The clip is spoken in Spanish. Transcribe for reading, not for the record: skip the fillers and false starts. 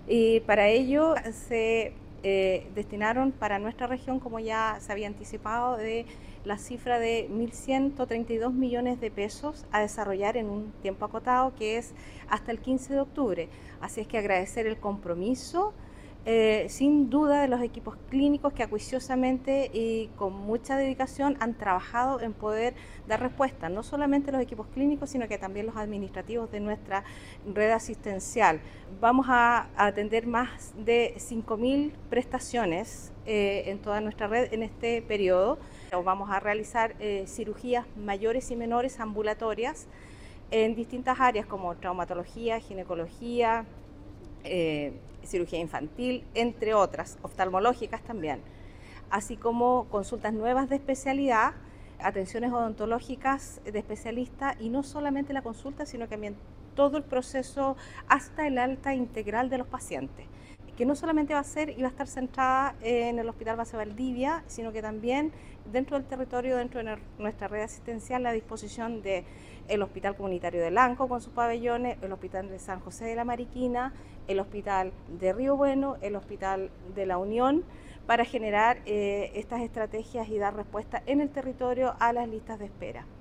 Y para ello se destinaron para nuestra región, como ya se había anticipado, de la cifra de 1.132 millones de pesos a desarrollar en un tiempo acotado, que es hasta el 15 de octubre. Así es que agradecer el compromiso, sin duda, de los equipos clínicos que acuiciosamente y con mucha dedicación han trabajado en poder dar respuesta, no solamente los equipos clínicos, sino que también los administrativos de nuestra red asistencial. Vamos a atender más de 5.000 prestaciones en toda nuestra red en este periodo. Vamos a realizar cirugías mayores y menores ambulatorias en distintas áreas como traumatología, ginecología, cirugía infantil, entre otras, oftalmológicas también, así como consultas nuevas de especialidad, atenciones odontológicas de especialista, y no solamente la consulta, sino que también todo el proceso hasta el alta integral de los pacientes, que no solamente va a ser y va a estar centrada en el Hospital Base Valdivia, sino que también dentro del territorio, dentro de nuestra red asistencial, a disposición de el Hospital Comunitario de Lanco con sus pabellones, el Hospital de San José de la Mariquina, el Hospital de Río Bueno, el Hospital de la Unión, para generar estas estrategias y dar respuesta en el territorio a las listas de espera.